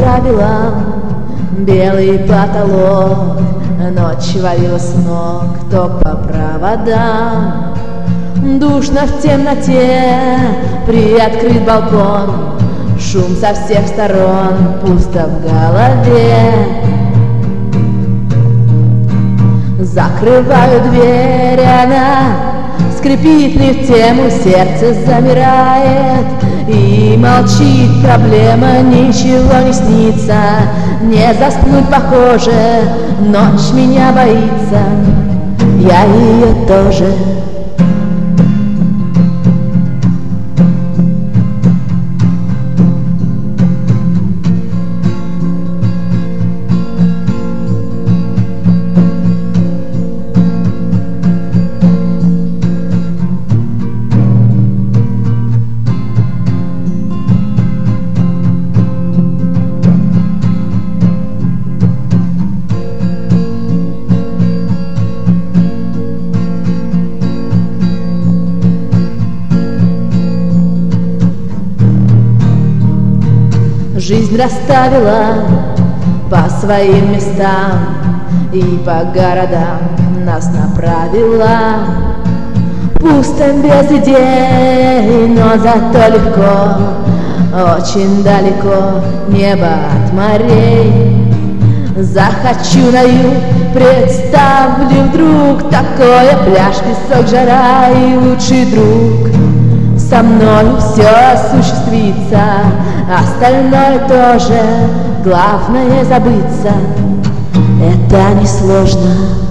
правилам, белый потолок, ночь валила с ног, ток по проводам. Душно в темноте, приоткрыт балкон, шум со всех сторон, пусто в голове. Закрываю дверь, она скрипит не в тему, сердце замирает и молчит. Проблема, ничего не снится, не заснуть похоже, ночь меня боится, я ее тоже. Жизнь расставила по своим местам и по городам нас направила. Пусто, без идей, но зато легко, очень далеко небо от морей. Захочу на юг, представлю вдруг такое: пляж, песок, жара и лучший друг. Со мною все осуществится, остальное тоже, главное забыться. Это несложно.